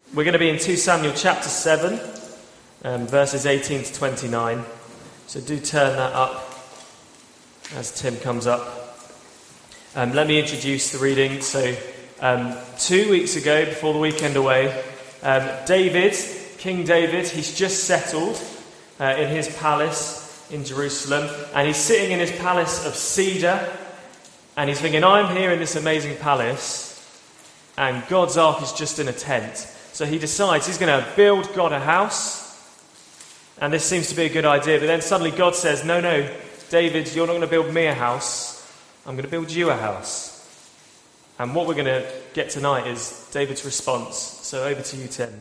We're going to be in 2 Samuel chapter 7, verses 18 to 29. So do turn that up as Tim comes up. Let me introduce the reading. So 2 weeks ago, before the weekend away, King David, he's just settled in his palace in Jerusalem. And he's sitting in his palace of cedar. And he's thinking, I'm here in this amazing palace. And God's ark is just in a tent. So he decides he's going to build God a house. And this seems to be a good idea. But then suddenly God says, no, David, you're not going to build me a house. I'm going to build you a house. And what we're going to get tonight is David's response. So over to you, Tim.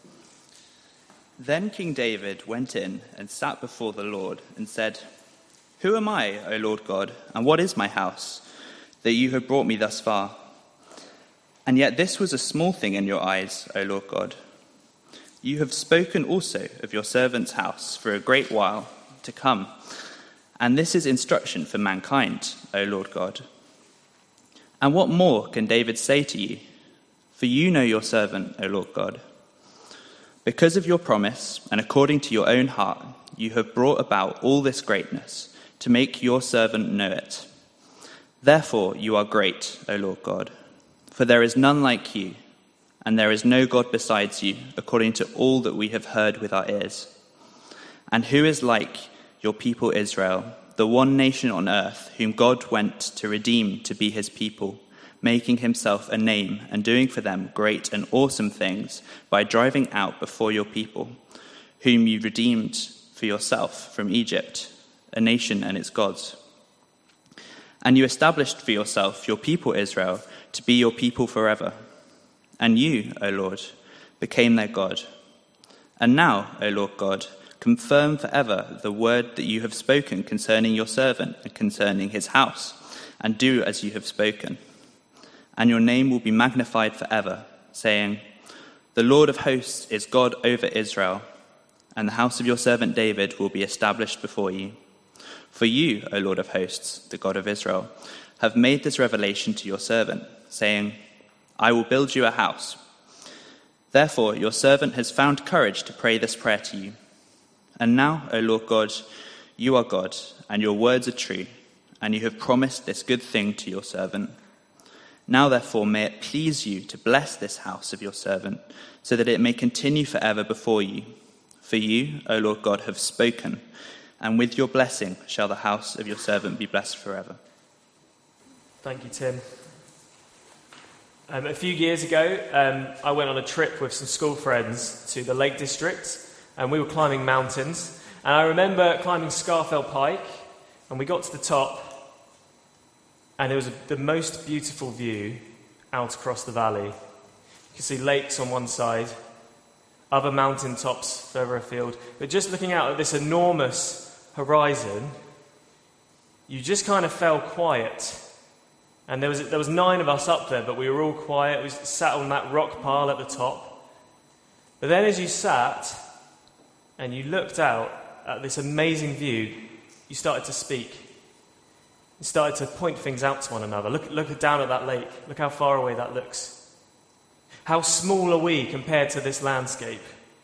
Then King David went in and sat before the Lord and said, Who am I, O Lord God, and what is my house, that you have brought me thus far? And yet this was a small thing in your eyes, O Lord God. You have spoken also of your servant's house for a great while to come, and this is instruction for mankind, O Lord God. And what more can David say to you? For you know your servant, O Lord God. Because of your promise, and according to your own heart, you have brought about all this greatness, to make your servant know it. Therefore you are great, O Lord God. For there is none like you, and there is no God besides you, according to all that we have heard with our ears. And who is like your people Israel, the one nation on earth, whom God went to redeem to be his people, making himself a name and doing for them great and awesome things by driving out before your people, whom you redeemed for yourself from Egypt, a nation and its gods. And you established for yourself your people Israel, to be your people forever. And you, O Lord, became their God. And now, O Lord God, confirm forever the word that you have spoken concerning your servant and concerning his house, and do as you have spoken. And your name will be magnified forever, saying, The Lord of hosts is God over Israel, and the house of your servant David will be established before you. For you, O Lord of hosts, the God of Israel, have made this revelation to your servant, saying, I will build you a house. Therefore your servant has found courage to pray this prayer to you. And now, O Lord God, you are God, and your words are true, and you have promised this good thing to your servant. Now therefore may it please you to bless this house of your servant, so that it may continue forever before you. For you, O Lord God, have spoken, and with your blessing shall the house of your servant be blessed forever. Thank you, Tim. A few years ago, I went on a trip with some school friends to the Lake District, and we were climbing mountains. And I remember climbing Scafell Pike, and we got to the top, and it was the most beautiful view out across the valley. You could see lakes on one side, other mountain tops further afield. But just looking out at this enormous horizon, you just kind of fell quiet. And there was 9 of us up there, but we were all quiet. We sat on that rock pile at the top. But then as you sat and you looked out at this amazing view, you started to speak. You started to point things out to one another. Look down at that lake. Look how far away that looks. How small are we compared to this landscape?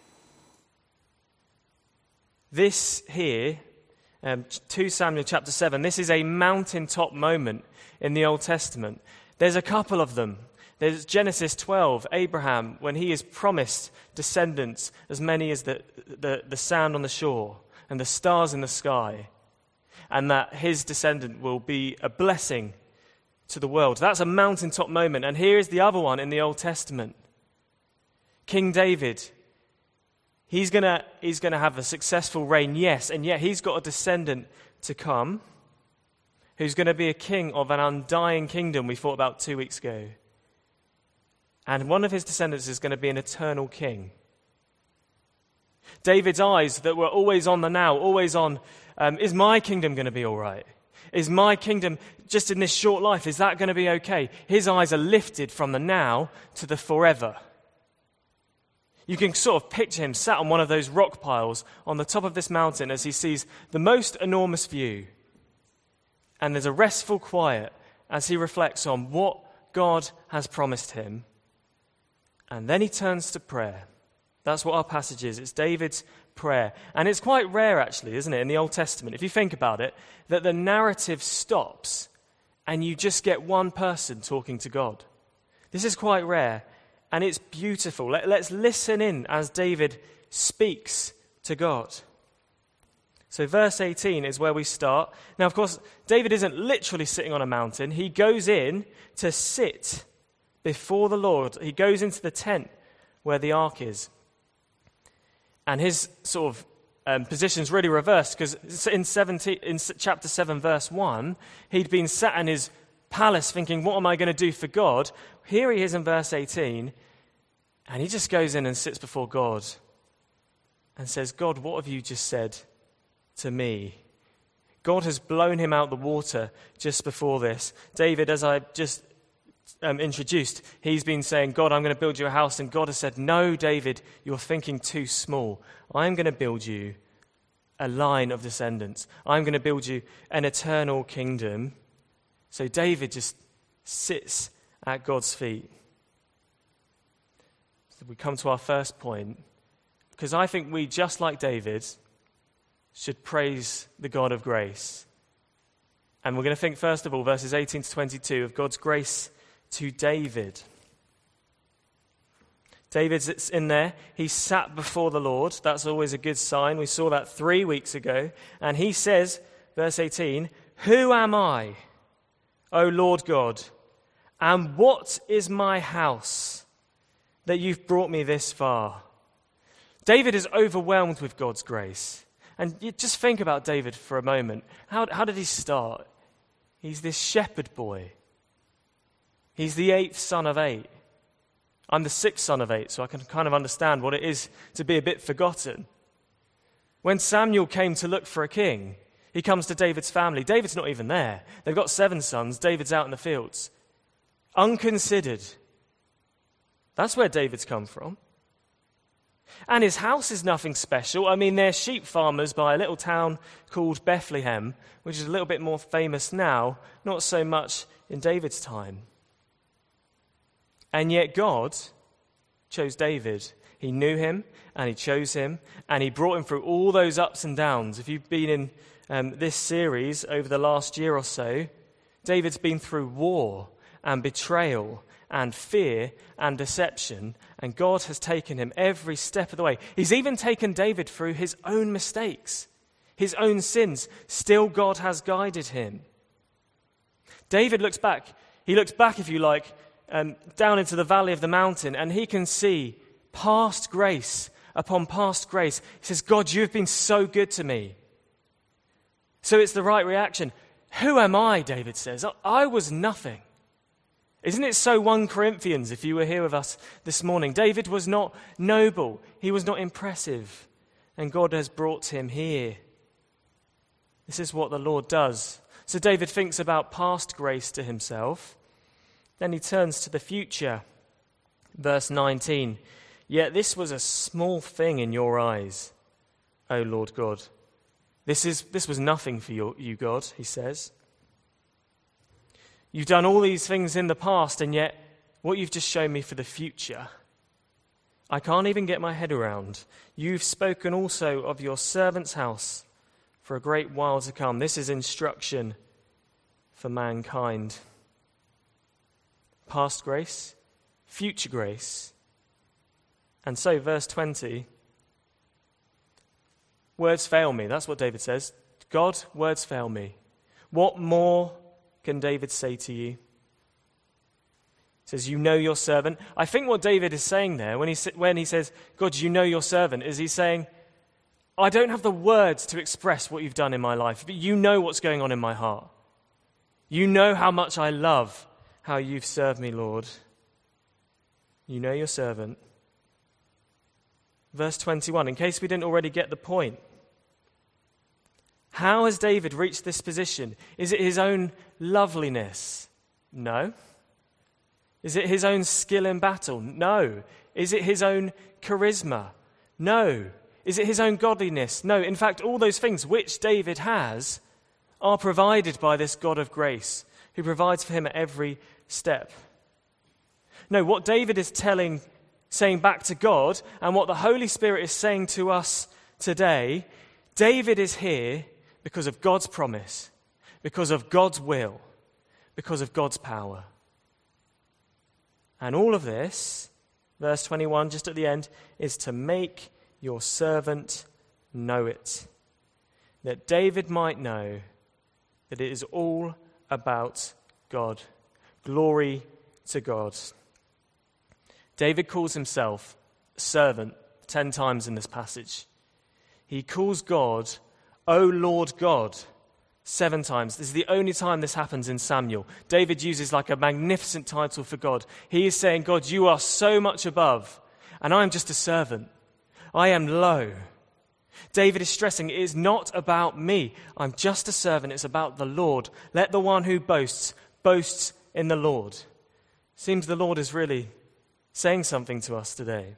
This here, 2 Samuel chapter 7, this is a mountaintop moment in the Old Testament. There's a couple of them. There's Genesis 12, Abraham, when he is promised descendants as many as the sand on the shore and the stars in the sky, and that his descendant will be a blessing to the world. That's a mountaintop moment. And here is the other one in the Old Testament. King David, he's going to have a successful reign, yes, and yet he's got a descendant to come who's going to be a king of an undying kingdom we thought about 2 weeks ago. And one of his descendants is going to be an eternal king. David's eyes that were always on the now, always on, is my kingdom going to be all right? Is my kingdom, just in this short life, is that going to be okay? His eyes are lifted from the now to the forever. You can sort of picture him sat on one of those rock piles on the top of this mountain as he sees the most enormous view. And there's a restful quiet as he reflects on what God has promised him And then he turns to prayer. That's what our passage is. It's David's prayer. And it's quite rare, actually, isn't it, in the Old Testament, if you think about it, that the narrative stops and you just get one person talking to God. This is quite rare, and it's beautiful. Let's listen in as David speaks to God. So verse 18 is where we start. Now, of course, David isn't literally sitting on a mountain. He goes in to sit before the Lord. He goes into the tent where the ark is. And his sort of position's really reversed, because in chapter 7, verse 1, he'd been sat in his palace thinking, what am I going to do for God? Here he is in verse 18, and he just goes in and sits before God and says, God, what have you just said to me? God has blown him out the water just before this. David, as I just introduced, he's been saying, God, I'm going to build you a house. And God has said, no, David, you're thinking too small. I'm going to build you a line of descendants. I'm going to build you an eternal kingdom. So David just sits at God's feet. So we come to our first point, because I think we, just like David, should praise the God of grace. And we're going to think, first of all, verses 18 to 22 of God's grace to David. David's in there. He sat before the Lord. That's always a good sign. We saw that 3 weeks ago. And he says, verse 18, who am I, O Lord God, and what is my house that you've brought me this far? David is overwhelmed with God's grace. And you just think about David for a moment. How did he start? He's this shepherd boy. He's the 8th son of 8. I'm the 6th son of 8, so I can kind of understand what it is to be a bit forgotten. When Samuel came to look for a king, he comes to David's family. David's not even there. They've got 7 sons. David's out in the fields. Unconsidered. That's where David's come from. And his house is nothing special. I mean, they're sheep farmers by a little town called Bethlehem, which is a little bit more famous now, not so much in David's time. And yet God chose David. He knew him, and he chose him, and he brought him through all those ups and downs. If you've been in this series over the last year or so, David's been through war and betrayal and fear and deception, and God has taken him every step of the way. He's even taken David through his own mistakes, his own sins. Still, God has guided him. David looks back. He looks back, if you like, down into the valley of the mountain, and he can see past grace upon past grace. He says, God, you've been so good to me. So it's the right reaction. Who am I, David says? I was nothing. Isn't it so 1 Corinthians, if you were here with us this morning? David was not noble. He was not impressive. And God has brought him here. This is what the Lord does. So David thinks about past grace to himself. Then he turns to the future. Verse 19. Yet this was a small thing in your eyes, O Lord God. This was nothing for you, God, he says. You've done all these things in the past, and yet what you've just shown me for the future, I can't even get my head around. You've spoken also of your servant's house for a great while to come. This is instruction for mankind. Past grace, future grace. And so, verse 20, words fail me. That's what David says. God, words fail me. What more can David say to you? He says, you know your servant. I think what David is saying there, when he says, God, you know your servant, is he's saying, I don't have the words to express what you've done in my life, but you know what's going on in my heart. You know how much I love how you've served me, Lord. You know your servant. Verse 21, in case we didn't already get the point. How has David reached this position? Is it his own loveliness? No. Is it his own skill in battle? No. Is it his own charisma? No. Is it his own godliness? No. In fact, all those things which David has are provided by this God of grace, who provides for him at every step. No, what David is telling saying back to God, and what the Holy Spirit is saying to us today, David is here because of God's promise, because of God's will, because of God's power. And all of this, verse 21, just at the end, is to make your servant know it, that David might know that it is all about God. Glory to God. David calls himself servant 10 times in this passage. He calls God, O Lord God, 7 times. This is the only time this happens in Samuel. David uses like a magnificent title for God. He is saying, God, you are so much above, and I am just a servant. I am low. David is stressing, it is not about me. I'm just a servant. It's about the Lord. Let the one who boasts, boasts in the Lord. Seems the Lord is really saying something to us today.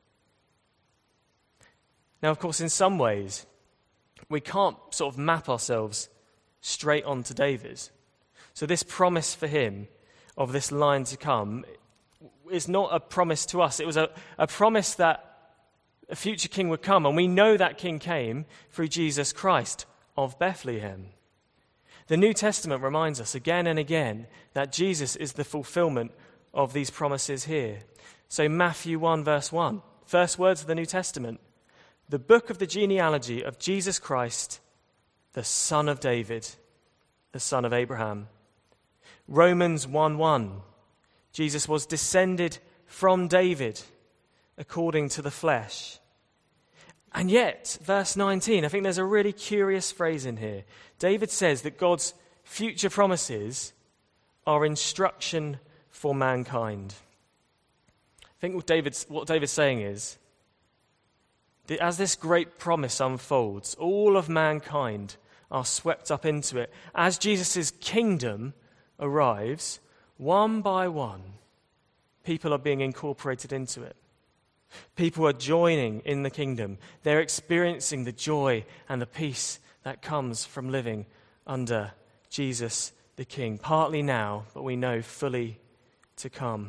Now, of course, in some ways, we can't sort of map ourselves straight onto David. So this promise for him of this line to come is not a promise to us. It was a promise that a future king would come, and we know that king came through Jesus Christ of Bethlehem. The New Testament reminds us again and again that Jesus is the fulfillment of these promises here. So Matthew 1 verse 1, first words of the New Testament, the book of the genealogy of Jesus Christ, the son of David, the son of Abraham. Romans 1:1, Jesus was descended from David according to the flesh. And yet, verse 19, I think there's a really curious phrase in here. David says that God's future promises are instruction for mankind. I think what David's saying is, that as this great promise unfolds, all of mankind are swept up into it. As Jesus' kingdom arrives, one by one, people are being incorporated into it. People are joining in the kingdom. They're experiencing the joy and the peace that comes from living under Jesus the King. Partly now, but we know fully to come.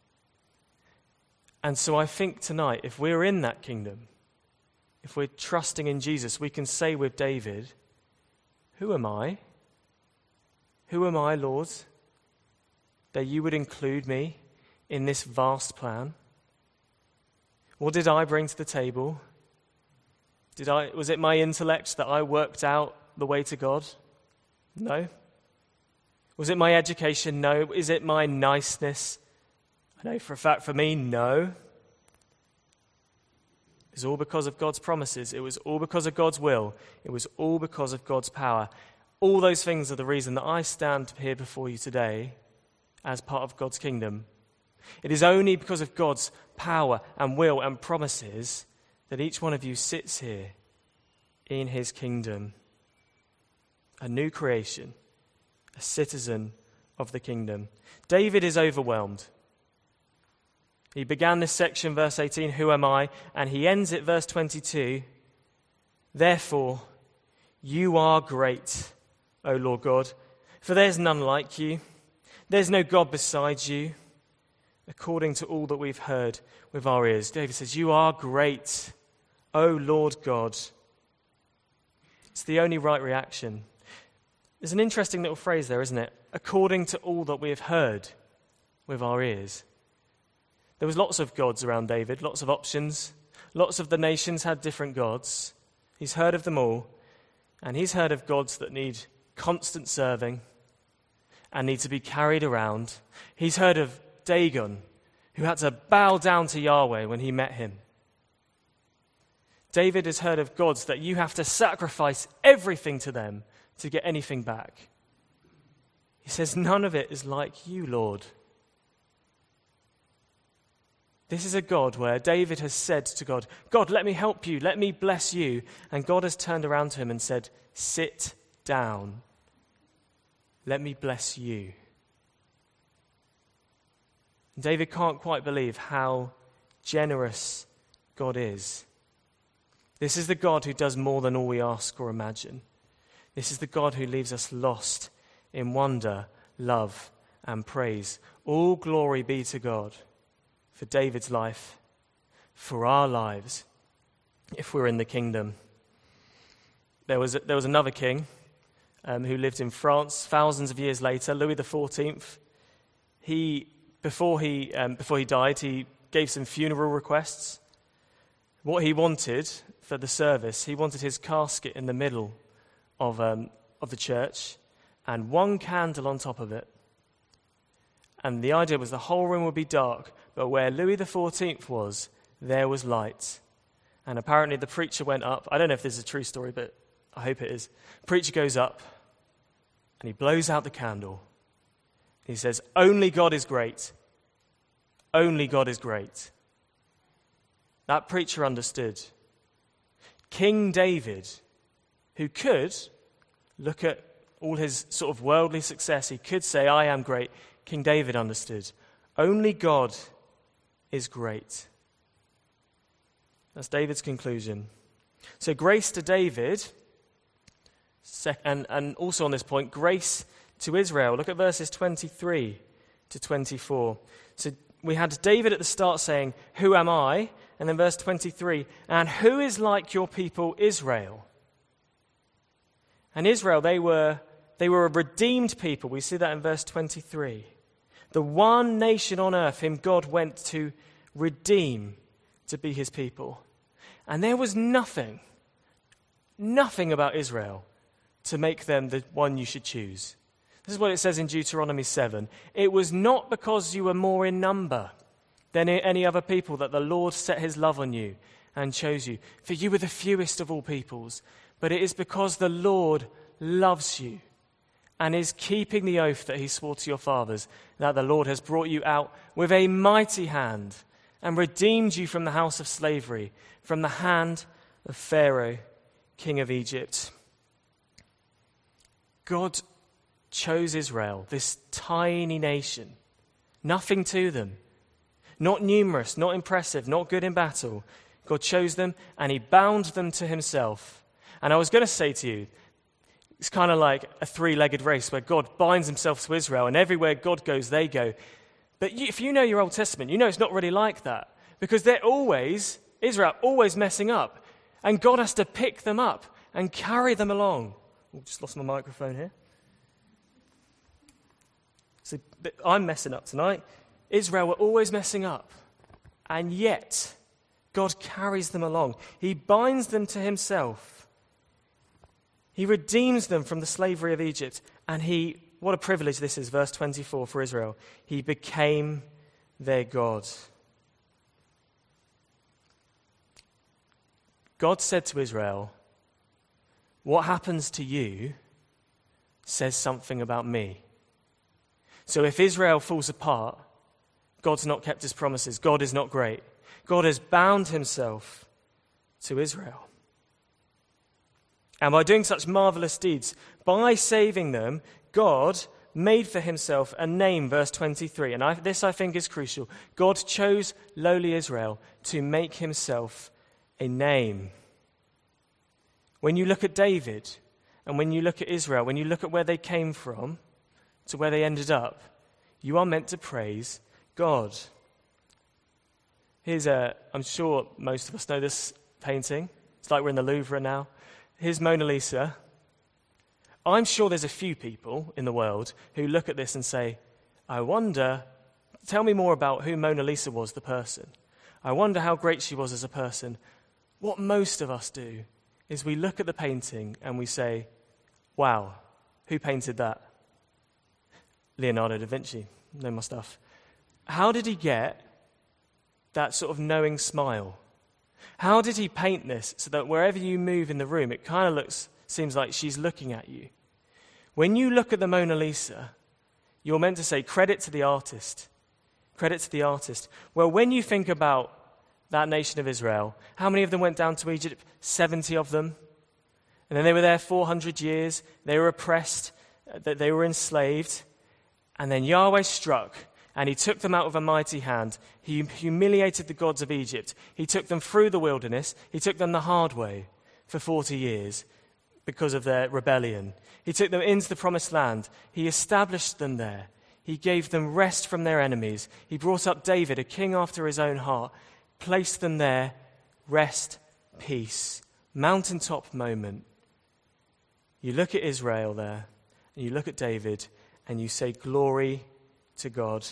And so I think tonight, if we're in that kingdom, if we're trusting in Jesus, we can say with David, who am I? Who am I, Lord, that you would include me in this vast plan? What did I bring to the table? Was it my intellect that I worked out the way to God? No. Was it my education? No. Is it my niceness? I know for a fact for me, no. It was all because of God's promises. It was all because of God's will. It was all because of God's power. All those things are the reason that I stand here before you today as part of God's kingdom. It is only because of God's power and will and promises that each one of you sits here in his kingdom. A new creation, a citizen of the kingdom. David is overwhelmed. He began this section, verse 18, who am I? And he ends it, verse 22, therefore, you are great, O Lord God, for there's none like you. There's no God besides you, according to all that we've heard with our ears. David says, you are great, O Lord God. It's the only right reaction. There's an interesting little phrase there, isn't it? According to all that we have heard with our ears. There was lots of gods around David, lots of options. Lots of the nations had different gods. He's heard of them all. And he's heard of gods that need constant serving and need to be carried around. He's heard of Dagon, who had to bow down to Yahweh when he met him. David has heard of gods that you have to sacrifice everything to them to get anything back. He says, none of it is like you, Lord. This is a God where David has said to God, God, let me help you, let me bless you. And God has turned around to him and said, sit down. Let me bless you. David can't quite believe how generous God is. This is the God who does more than all we ask or imagine. This is the God who leaves us lost in wonder, love, and praise. All glory be to God for David's life for our lives if we're in the kingdom. There was another king who lived in France thousands of years later, Louis XIV. Before he died, he gave some funeral requests. What he wanted for the service, he wanted his casket in the middle of the church and one candle on top of it. And the idea was the whole room would be dark, but where Louis XIV was, there was light. And apparently the preacher went up. I don't know if this is a true story, but I hope it is. The preacher goes up and he blows out the candle. He says, "Only God is great. Only God is great." That preacher understood. King David, who could look at all his sort of worldly success, he could say, "I am great." King David understood. Only God is great. That's David's conclusion. So grace to David, and also on this point, grace to Israel. Look at verses 23 to 24. So we had David at the start saying, "Who am I?" And then verse 23, "And who is like your people Israel?" And Israel, they were a redeemed people. We see that in verse 23. The one nation on earth whom God went to redeem to be his people. And there was nothing about Israel to make them the one you should choose. This is what it says in Deuteronomy 7. "It was not because you were more in number than any other people that the Lord set his love on you and chose you. For you were the fewest of all peoples. But it is because the Lord loves you and is keeping the oath that he swore to your fathers, that the Lord has brought you out with a mighty hand and redeemed you from the house of slavery, from the hand of Pharaoh, king of Egypt." God chose Israel, this tiny nation, nothing to them, not numerous, not impressive, not good in battle. God chose them and he bound them to himself. And I was going to say to you, it's kind of like a three-legged race where God binds himself to Israel and everywhere God goes, they go. But if you know your Old Testament, you know it's not really like that, because Israel always messing up, and God has to pick them up and carry them along. Oh, just lost my microphone here. So I'm messing up tonight. Israel were always messing up, and yet God carries them along. He binds them to himself. He redeems them from the slavery of Egypt, and what a privilege this is, verse 24 for Israel. He became their God. God said to Israel, "What happens to you says something about me." So if Israel falls apart, God's not kept his promises. God is not great. God has bound himself to Israel. And by doing such marvelous deeds, by saving them, God made for himself a name, verse 23. And this I think is crucial. God chose lowly Israel to make himself a name. When you look at David, and when you look at Israel, when you look at where they came from to where they ended up, you are meant to praise God. I'm sure most of us know this painting. It's like we're in the Louvre now. Here's Mona Lisa. I'm sure there's a few people in the world who look at this and say, "I wonder, tell me more about who Mona Lisa was, the person. I wonder how great she was as a person." What most of us do is we look at the painting and we say, "Wow, who painted that?" Leonardo da Vinci, know my stuff. How did he get that sort of knowing smile? How did he paint this so that wherever you move in the room, it kind of seems like she's looking at you? When you look at the Mona Lisa, you're meant to say, credit to the artist. Credit to the artist. Well, when you think about that nation of Israel, how many of them went down to Egypt? 70 of them. And then they were there 400 years. They were oppressed. They were enslaved. And then Yahweh struck, and he took them out with a mighty hand. He humiliated the gods of Egypt. He took them through the wilderness. He took them the hard way for 40 years because of their rebellion. He took them into the promised land. He established them there. He gave them rest from their enemies. He brought up David, a king after his own heart. Place them there, rest, peace, mountaintop moment. You look at Israel there, and you look at David, and you say, glory to God.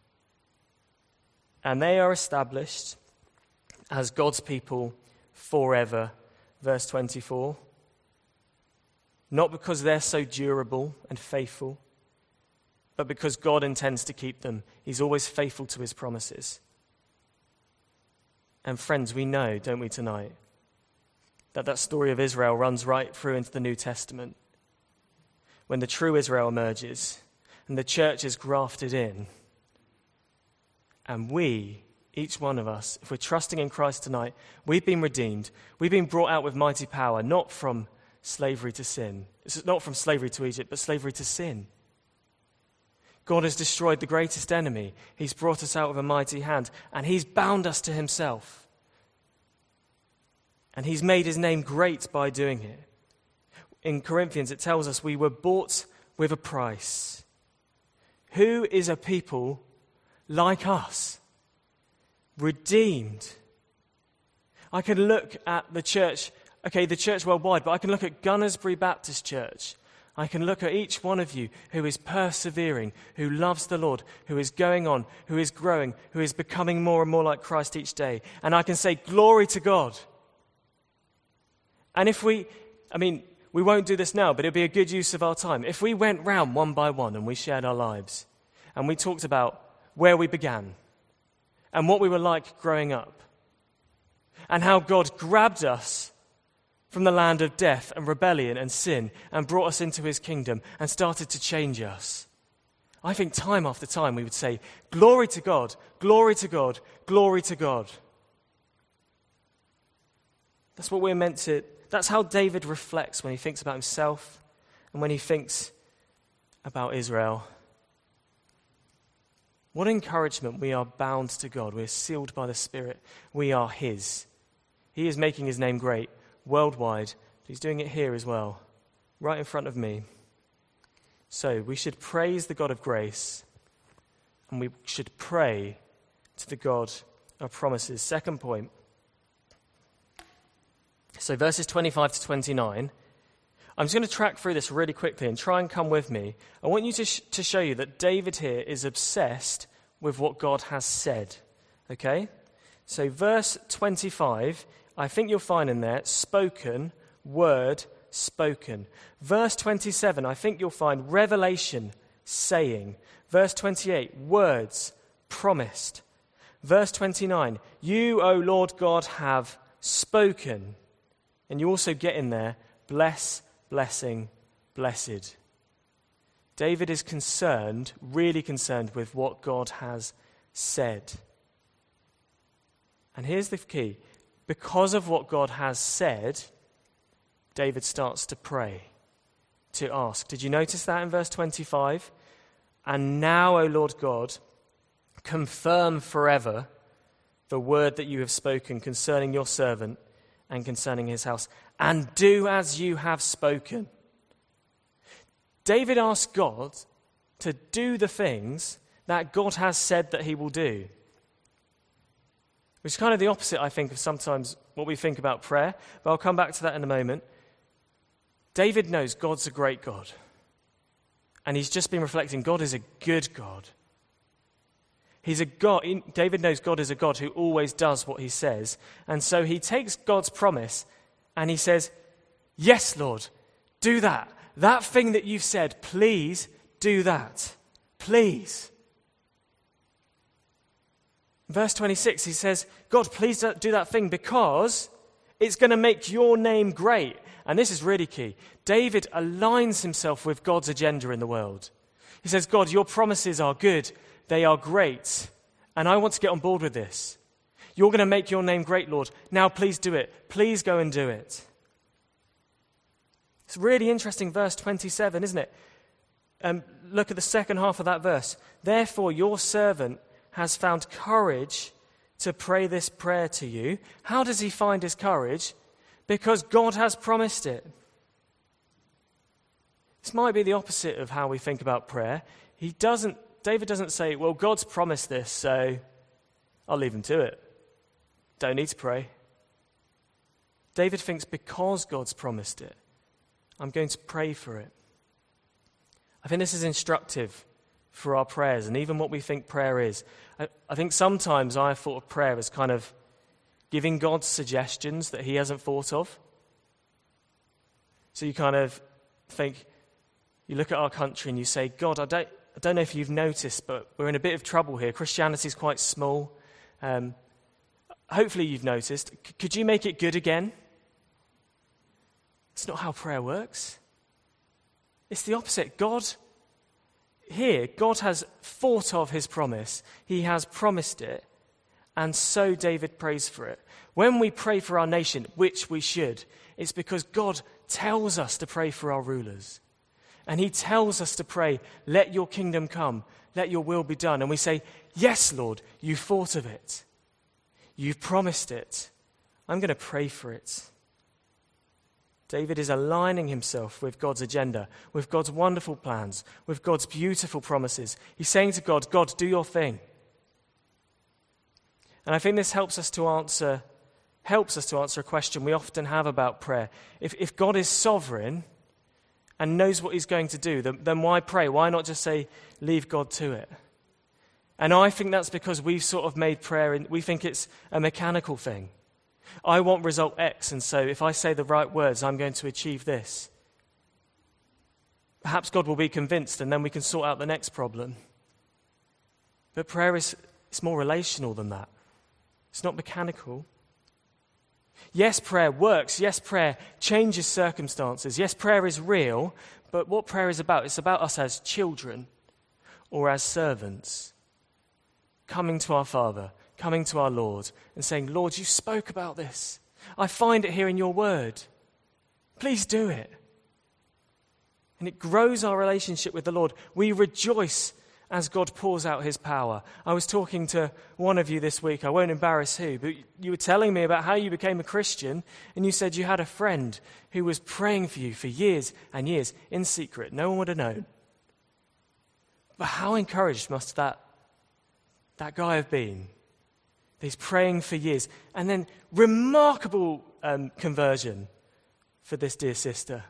And they are established as God's people forever. Verse 24. Not because they're so durable and faithful, but because God intends to keep them. He's always faithful to his promises. And friends, we know, don't we, tonight, that story of Israel runs right through into the New Testament. When the true Israel emerges and the church is grafted in. And we, each one of us, if we're trusting in Christ tonight, we've been redeemed. We've been brought out with mighty power, not from slavery to sin. It's not from slavery to Egypt, but slavery to sin. God has destroyed the greatest enemy. He's brought us out with a mighty hand, and he's bound us to himself. And he's made his name great by doing it. In Corinthians, it tells us we were bought with a price. Who is a people like us? Redeemed. I can look at the church, the church worldwide, but I can look at Gunnersbury Baptist Church. I can look at each one of you who is persevering, who loves the Lord, who is going on, who is growing, who is becoming more and more like Christ each day. And I can say, glory to God. And if we won't do this now, but it'll be a good use of our time. If we went round one by one and we shared our lives, and we talked about where we began, and what we were like growing up, and how God grabbed us from the land of death and rebellion and sin and brought us into his kingdom and started to change us. I think time after time we would say, glory to God, glory to God, glory to God. That's what we're meant to, that's how David reflects when he thinks about himself and when he thinks about Israel. What encouragement. We are bound to God. We're sealed by the Spirit. We are his. He is making his name great worldwide. He's doing it here as well, right in front of me. So we should praise the God of grace, and we should pray to the God of promises. Second point. So verses 25 to 29. I'm just going to track through this really quickly and try and come with me. I want you to show you that David here is obsessed with what God has said. Okay? So verse 25, I think you'll find in there, spoken, word, spoken. Verse 27, I think you'll find revelation, saying. Verse 28, words, promised. Verse 29, you, O Lord God, have spoken. And you also get in there, bless, blessing, blessed. David is concerned, really concerned with what God has said. And here's the key. Because of what God has said, David starts to pray, to ask. Did you notice that in verse 25? And now, O Lord God, confirm forever the word that you have spoken concerning your servant and concerning his house, and do as you have spoken. David asked God to do the things that God has said that he will do. Which is kind of the opposite, I think, of sometimes what we think about prayer, but I'll come back to that in a moment. David knows God's a great God. And he's just been reflecting, God is a good God. He's a God. David knows God is a God who always does what he says. And so he takes God's promise and he says, yes, Lord, do that. That thing that you've said, please do that. Please. Verse 26, he says, God, please do that thing because it's going to make your name great. And this is really key. David aligns himself with God's agenda in the world. He says, God, your promises are good. They are great. And I want to get on board with this. You're going to make your name great, Lord. Now please do it. Please go and do it. It's really interesting, verse 27, isn't it? Look at the second half of that verse. Therefore, your servant has found courage to pray this prayer to you. How does he find his courage? Because God has promised it. This might be the opposite of how we think about prayer. David doesn't say, well, God's promised this, so I'll leave him to it. don't need to pray. David thinks because God's promised it, I'm going to pray for it. I think this is instructive for our prayers and even what we think prayer is. I think sometimes I have thought of prayer as kind of giving God suggestions that he hasn't thought of. So you kind of think, you look at our country and you say, God, I don't know if you've noticed, but we're in a bit of trouble here. Christianity's quite small. Hopefully you've noticed. Could you make it good again? It's not how prayer works. It's the opposite. God has thought of his promise. He has promised it. And so David prays for it. When we pray for our nation, which we should, it's because God tells us to pray for our rulers. And he tells us to pray, let your kingdom come, let your will be done. And we say, yes, Lord, you thought of it. You've promised it. I'm going to pray for it. David is aligning himself with God's agenda, with God's wonderful plans, with God's beautiful promises. He's saying to God, God, do your thing. And I think this helps us to answer a question we often have about prayer. If God is sovereign and knows what he's going to do, then why pray? Why not just say, leave God to it? And I think that's because we've sort of made prayer, we think it's a mechanical thing. I want result X, and so if I say the right words, I'm going to achieve this. Perhaps God will be convinced, and then we can sort out the next problem. But prayer it's more relational than that. It's not mechanical. Yes, prayer works. Yes, prayer changes circumstances. Yes, prayer is real. But what prayer is about, it's about us as children or as servants coming to our Father, coming to our Lord and saying, Lord, you spoke about this. I find it here in your word. Please do it. And it grows our relationship with the Lord. We rejoice as God pours out his power. I was talking to one of you this week, I won't embarrass who, but you were telling me about how you became a Christian, and you said you had a friend who was praying for you for years and years in secret. No one would have known. But how encouraged must that guy have been? He's praying for years. And then remarkable conversion for this dear sister.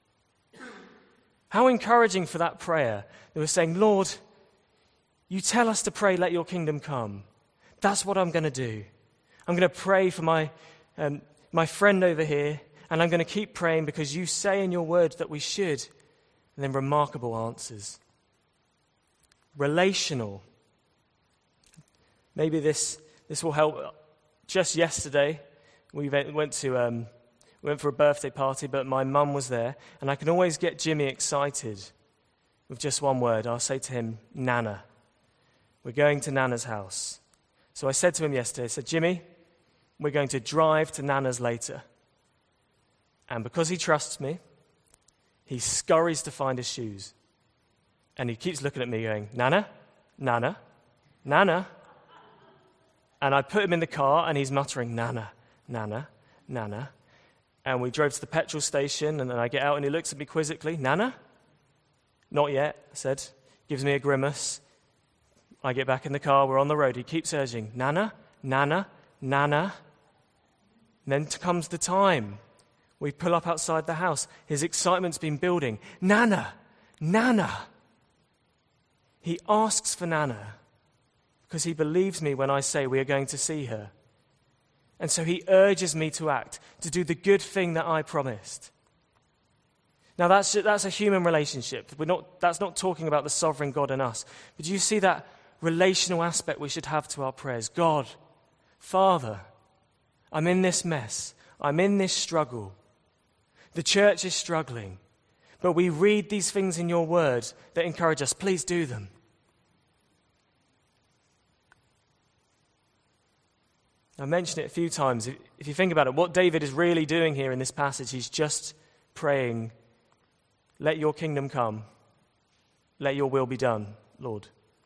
How encouraging for that prayer. They were saying, Lord, you tell us to pray, let your kingdom come. That's what I'm going to do. I'm going to pray for my friend over here, and I'm going to keep praying because you say in your word that we should. And then remarkable answers. Relational. Maybe this will help. Just yesterday, we went for a birthday party, but my mum was there, and I can always get Jimmy excited with just one word. I'll say to him, Nana. We're going to Nana's house. So I said to him yesterday, I said, Jimmy, we're going to drive to Nana's later. And because he trusts me, he scurries to find his shoes. And he keeps looking at me going, Nana, Nana, Nana. And I put him in the car, and he's muttering, Nana, Nana, Nana. And we drove to the petrol station, and then I get out, and he looks at me quizzically, Nana? Not yet, I said. Gives me a grimace. I get back in the car, we're on the road. He keeps urging, Nana, Nana, Nana. And then comes the time. We pull up outside the house. His excitement's been building. Nana, Nana. He asks for Nana because he believes me when I say we are going to see her. And so he urges me to act, to do the good thing that I promised. Now that's a human relationship. That's not talking about the sovereign God and us. But do you see that relational aspect we should have to our prayers? God, Father, I'm in this mess. I'm in this struggle. The church is struggling. But we read these things in your word that encourage us. Please do them. I mentioned it a few times. If you think about it, what David is really doing here in this passage, he's just praying, let your kingdom come. Let your will be done, Lord.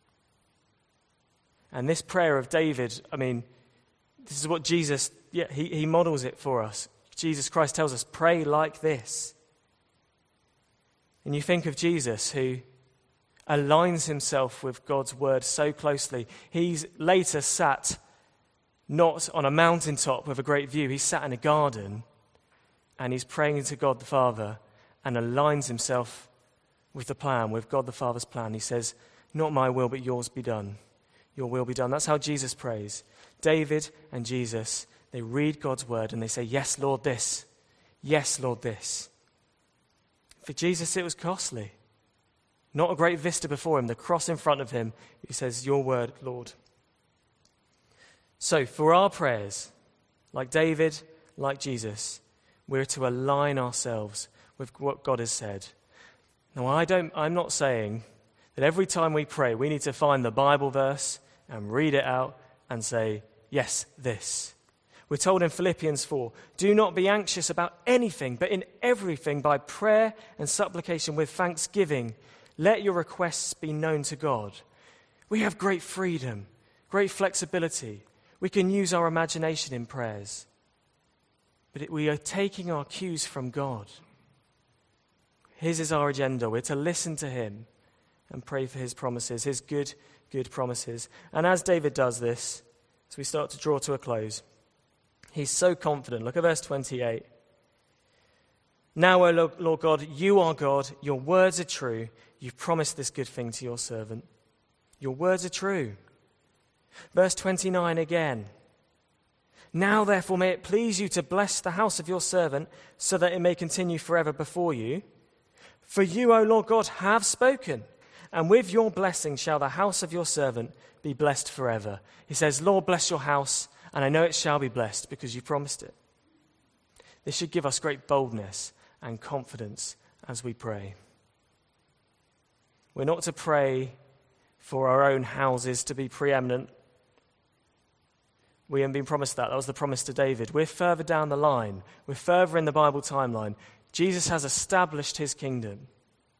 And this prayer of David, I mean, this is what Jesus, he models it for us. Jesus Christ tells us, pray like this. And you think of Jesus who aligns himself with God's word so closely. He's later sat not on a mountaintop with a great view. He's sat in a garden and he's praying to God the Father and aligns himself with the plan, with God the Father's plan. He says, not my will, but yours be done. Your will be done. That's how Jesus prays. David and Jesus, they read God's word and they say, yes, Lord, this. Yes, Lord, this. For Jesus, it was costly. Not a great vista before him, the cross in front of him. He says, your word, Lord. So for our prayers, like David, like Jesus, we're to align ourselves with what God has said. Now, I'm not saying that every time we pray, we need to find the Bible verse and read it out and say, yes, this. We're told in Philippians 4, do not be anxious about anything, but in everything by prayer and supplication with thanksgiving, let your requests be known to God. We have great freedom, great flexibility. We can use our imagination in prayers. But we are taking our cues from God. His is our agenda. We're to listen to him and pray for his promises, his good promises. And as David does this, as we start to draw to a close, he's so confident. Look at verse 28. Now, O Lord God, you are God. Your words are true. You've promised this good thing to your servant. Your words are true. Verse 29 again. Now, therefore, may it please you to bless the house of your servant so that it may continue forever before you. For you, O Lord God, have spoken, and with your blessing shall the house of your servant be blessed forever. He says, Lord, bless your house, and I know it shall be blessed because you promised it. This should give us great boldness and confidence as we pray. We're not to pray for our own houses to be preeminent. We haven't been promised that. That was the promise to David. We're further down the line. We're further in the Bible timeline. Jesus has established his kingdom.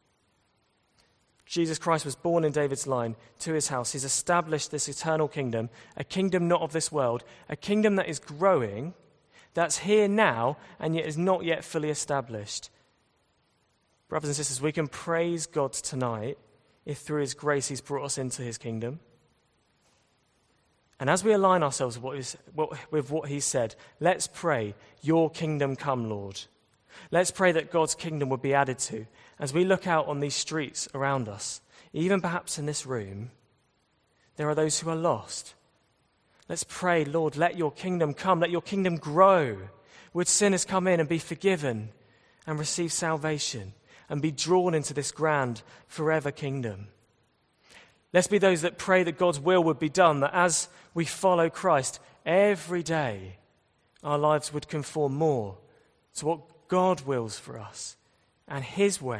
Jesus Christ was born in David's line to his house. He's established this eternal kingdom, a kingdom not of this world, a kingdom that is growing, that's here now, and yet is not yet fully established. Brothers and sisters, we can praise God tonight if through his grace he's brought us into his kingdom. And as we align ourselves with what he said, let's pray, your kingdom come, Lord. Let's pray that God's kingdom would be added to. As we look out on these streets around us, even perhaps in this room, there are those who are lost. Let's pray, Lord, let your kingdom come, let your kingdom grow. Would sinners come in and be forgiven and receive salvation and be drawn into this grand forever kingdom. Let's be those that pray that God's will would be done, that as we follow Christ every day, our lives would conform more to what God wills for us and his way.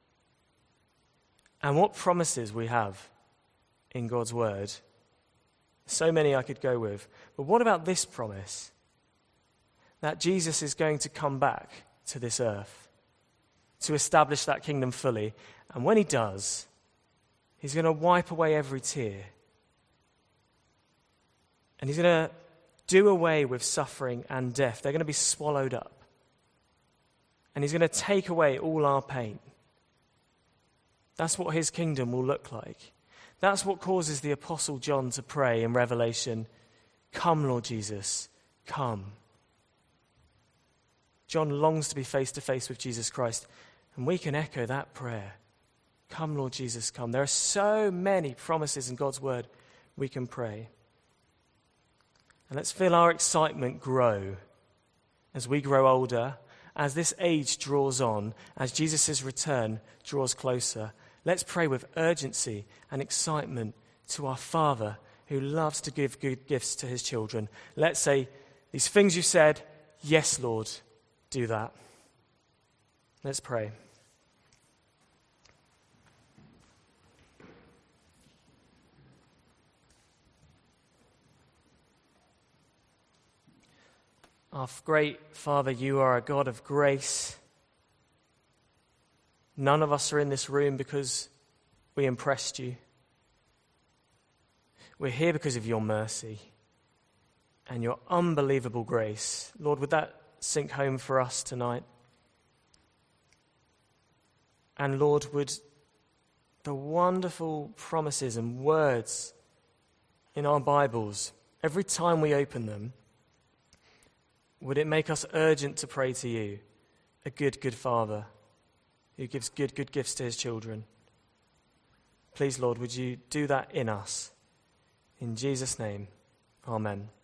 And what promises we have in God's word. So many I could go with. But what about this promise? That Jesus is going to come back to this earth to establish that kingdom fully. And when he does, he's going to wipe away every tear. And he's going to do away with suffering and death. They're going to be swallowed up. And he's going to take away all our pain. That's what his kingdom will look like. That's what causes the Apostle John to pray in Revelation, come, Lord Jesus, come. John longs to be face to face with Jesus Christ, and we can echo that prayer. Come, Lord Jesus, come. There are so many promises in God's word we can pray. And let's feel our excitement grow as we grow older, as this age draws on, as Jesus' return draws closer. Let's pray with urgency and excitement to our Father who loves to give good gifts to his children. Let's say, these things you said, yes, Lord, do that. Let's pray. Our great Father, you are a God of grace. None of us are in this room because we impressed you. We're here because of your mercy and your unbelievable grace. Lord, would that sink home for us tonight? And Lord, would the wonderful promises and words in our Bibles every time we open them, would it make us urgent to pray to you, a good, good Father who gives good, good gifts to his children? Please, Lord, would you do that in us? In Jesus' name, amen.